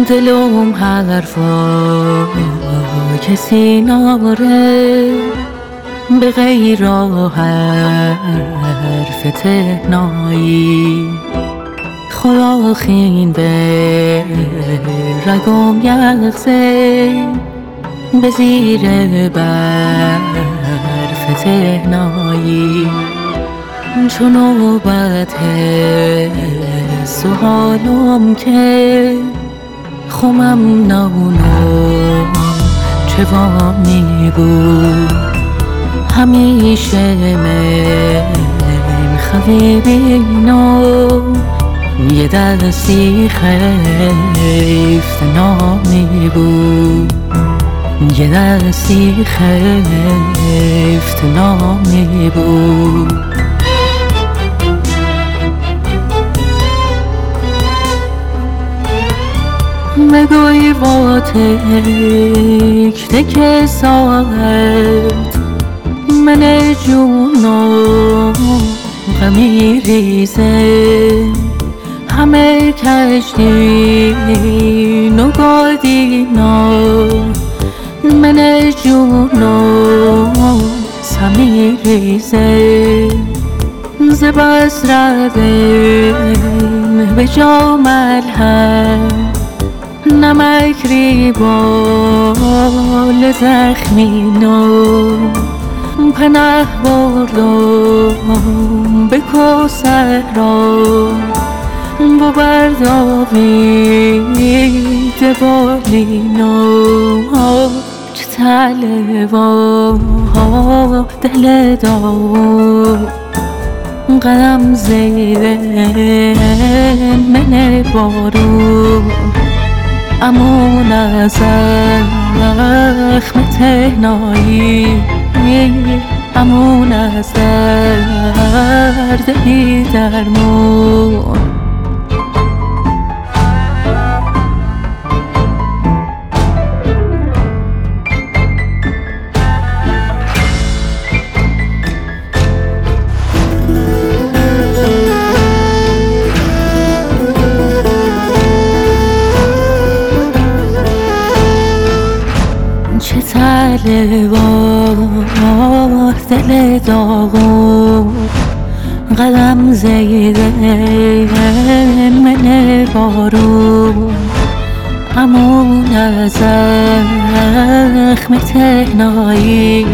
دلم حرفا کسی ناره به غیر حرف تهنایی. خلاخین به رگم یغزه به زیر برف تهنایی. چون نوبت سوالم که خمم نونم چه وامی بود. همیشه من خوی بینم یه دستی خیفت نامی بود. یه دستی خیفت نامی بود. مگوی با تک تک ساعت من جونم غمی ریزه. همه کشتی نگادینا من جونم سمی ریزه. ز بسردن به جا ملهم نمک ریبال زخمینم. پناه بردم به کوسرا با برداوید بالینم. چه طلبا دل داغ قدم زیر من بارون. امون از زخم تهنایی امون از درد بی درمون. چه طلبا دل داغو قدم زیر من بارون. امون از زخم تهنایی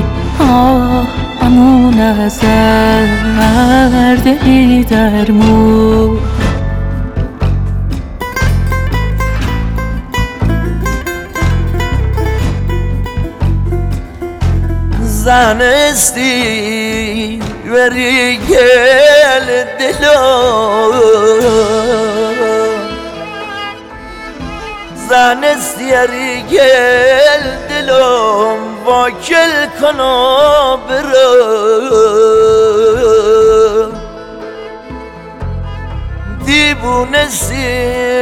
امون از درد بی درمون. زنستی وری گل دلم زنستی وری گل دلم واکل کنم برم. دیوونستی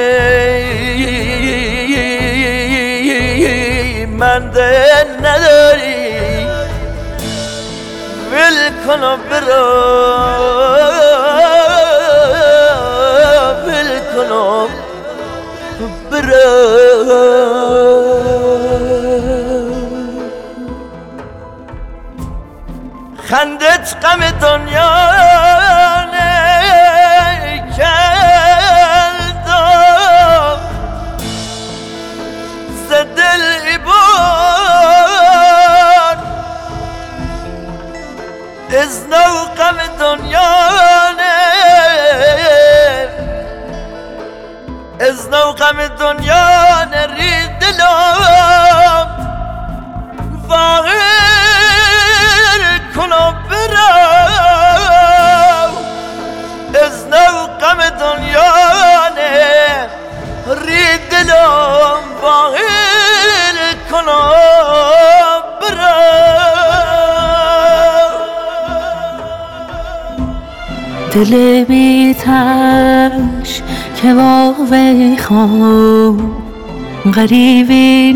من دل نداری ول کنم برم ول کنم برم. خندت غم دنیا کردم ز دل ایبان. از نو غم دنیا از نو غم دنیا نرید دلم فاغر کنم برم. از نو غم دنیا نرید دلم فاغر کنم برم. دل بی‌تش که واوی خواب غریبی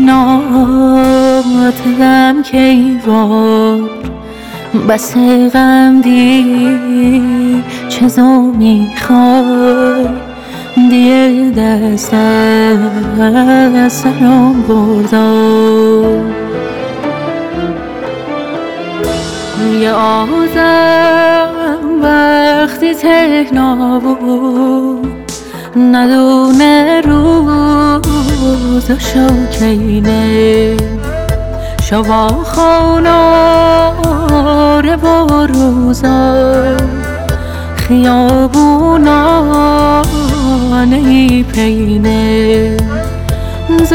ناتدم کیوار. بس غم دی چه زو میخوای دیگه دست از سرم بردم. یه آدم وقتی تهنا بود ندونه روزشو کینه، شبا خاناره با روزا خیابونا نیپینه، ز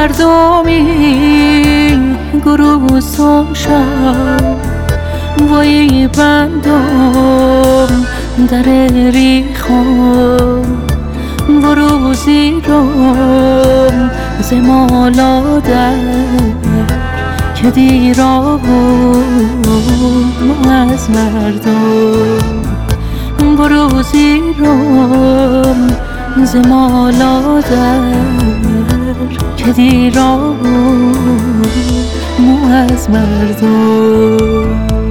مردمی گروسم شد وای بندم در ریخم و روزی روم ز مالا در که دیرا بود از مردم و روزی روم ز مالا در که دیرا بود از مردم.